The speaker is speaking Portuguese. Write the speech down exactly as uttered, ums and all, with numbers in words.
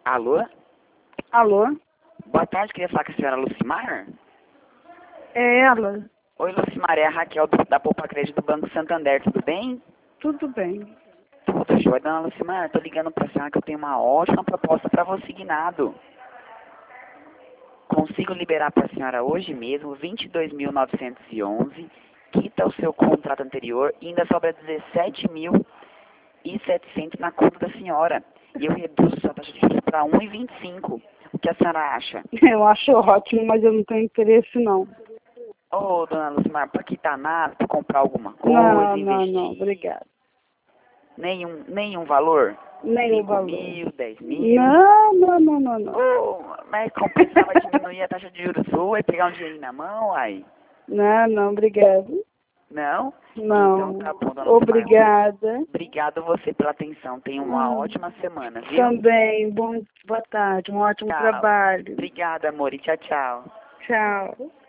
Alô? Alô? Boa tarde, queria falar com a senhora Lucimar? É ela. Oi, Lucimar, é a Raquel do, da Poupa Crédito do Banco Santander, tudo bem? Tudo bem. Tudo jóia, dona Lucimar, tô ligando pra senhora que eu tenho uma ótima proposta para você, guinado. Consigo liberar para a senhora hoje mesmo vinte e dois mil novecentos e onze, quita o seu contrato anterior e ainda sobra dezessete mil e setecentos na conta da senhora. E eu reduzo sua taxa de juros para um vírgula vinte e cinco. O que a senhora acha? Eu acho ótimo, mas eu não tenho interesse não. Ô, dona Lucimar, para quitar nada, para comprar alguma coisa, Não, não, investir? não, obrigada. Nenhum, nenhum valor? Nem o cinco valor. mil, dez mil? Não, não, não, não, não. Ô, mas compensava diminuir a taxa de juros sua e pegar um dinheirinho na mão, aí? Não, não, obrigada. Não? Não. Então tá bom, dona Lucimar. Obrigada. Obrigado você pela atenção. Tenha uma Hum. ótima semana, viu? Também, bom, boa tarde, um ótimo Tchau. trabalho. Obrigada, amor, e tchau, tchau. Tchau.